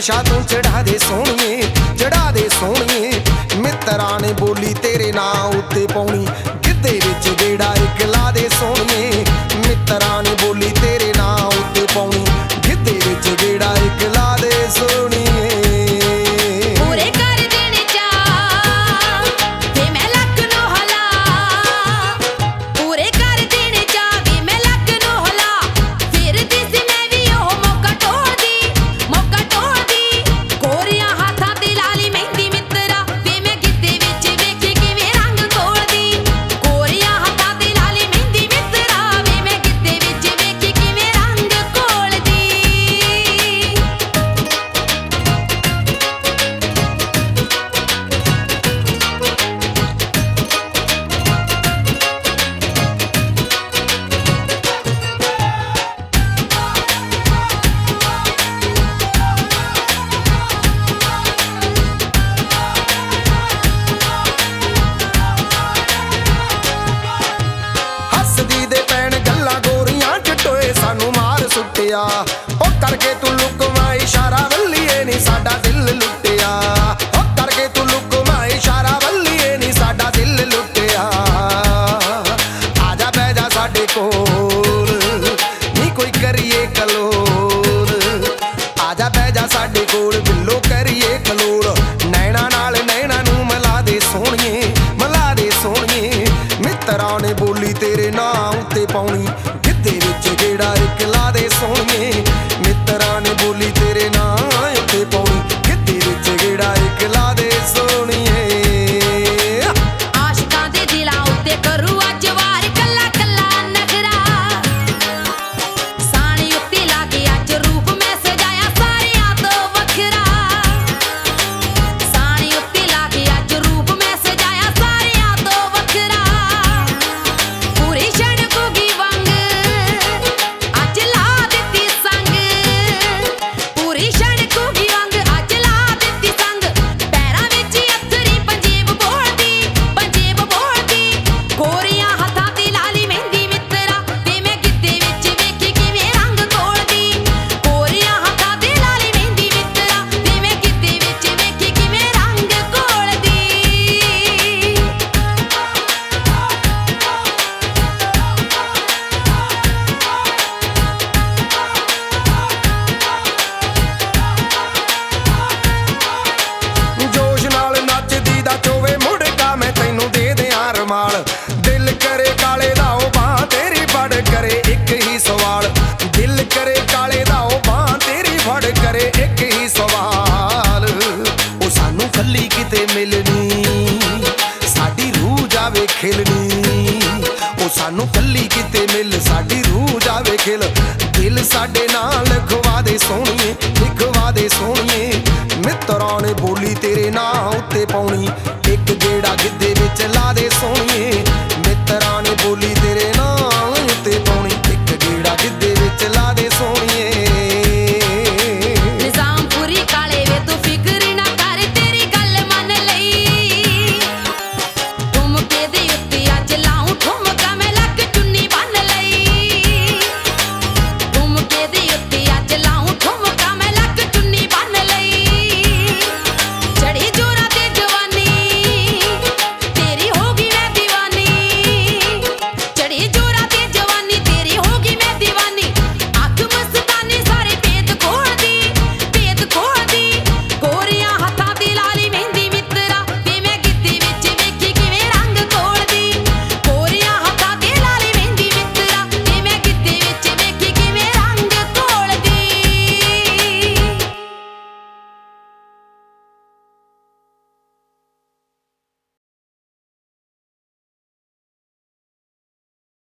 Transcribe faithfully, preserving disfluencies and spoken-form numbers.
नशा तू चढ़ा दे सोहणीए, चढ़ा दे सोहणीए। मित्तरां ने बोली तेरे नां उत्ते पाउणी, गिद्धे विच गेड़ा इक ला दे सोहणीए। मित्तरां ने बोली तेरे नां उत्ते पाउणी, गिद्धे विच गेड़ा इक ला दे सोहणीए। पूरे कर देने चा वे मैं लक नो हला, पूरे कर देने चा वे मैं लक नो हला। फिर दिस मैं भी ओह मौका तोड़ दी, मौका तोड़ दी। गोरियां हाथां ते लाली मेहंदी मित्तरा वे मैं गिद्धे विच वेख किवें रंग घोलदी। गोरियां हाथां ते लाली मेहंदी मित्तरा वे मैं गिद्धे विच वेख किवें रंग घोलदी। हसदी दे पैण गल्लां गोरियां चटोए सानू मार सुट्टिया। ओ करके तू लुकवा इशारा वल्लीए नी साडा दिल लुट्टिया। ओ करके तू लुकवा इशारा वल्लीए नी साडा दिल लुट्टिया। आजा बह जा साडे कोल नी कोई करिए कलोल, आजा बह जा साडे कोल बिल्लो करिए कलोल। नैना नाल नैना नू मिला दे सोहणीए, मिला दे सोहणीए। मित्तरां ने बोली तेरे नां उत्ते पाउणी, गिद्धे विच गेड़ा इक ला दे सोहणीए। मित्तरां ने बोली तेरे नां उत्ते पाउणी, गिद्धे विच गेड़ा इक ला दे सोहणीए। आशिकां दे दिलां उत्ते करू अज वार कल्ला कल्ला नखरा। साणी उत्ते लागे अज रूप मैं सजाया सारियां तो वखरा। साणी उत्ते लागे अज रूप मैं सजाया सारियां तो वखरा। पूरी शणकुगी वांग अज ला दित्ती संग, पूरी शणकुगी वांग अज ला दित्ती संग। पैरां विच अथरी पंजेब बोलदी, पंजेब बोलदी। गोरियां हत्थां ते लाली मेहंदी मित्तरा वे मैं गिद्धे विच वेख किवें रंग घोलदी। गोरियां हत्थां ते लाली मेहंदी मित्तरा वे मैं गिद्धे विच वेख किवें रंग घोलदी। जोश नाल नचदी दा चोवे मुड़का मैं तैनू दे दियां रमाल। दिल करे काले दा ओ बांह तेरी फड़ करे एक ही सवाल। दिल करे काले दा ओ बांह तेरी फड़ करे एक ही सवाल। ओ सानू कल्ली किते मिलनी साडी रूह जावे खिलनी। ओ सानू कल्ली किते मिल साडी रूह जावे खिल। दिल साडे नाल लिखवा दे सोहणीए, लिखवा दे सोहणीए। मित्तरां ने बोली तेरे नां उत्ते पाउणी, इक गेड़ा गिद्धे विच ला दे सोहणीए। मित्तरां ने बोली तेरे नां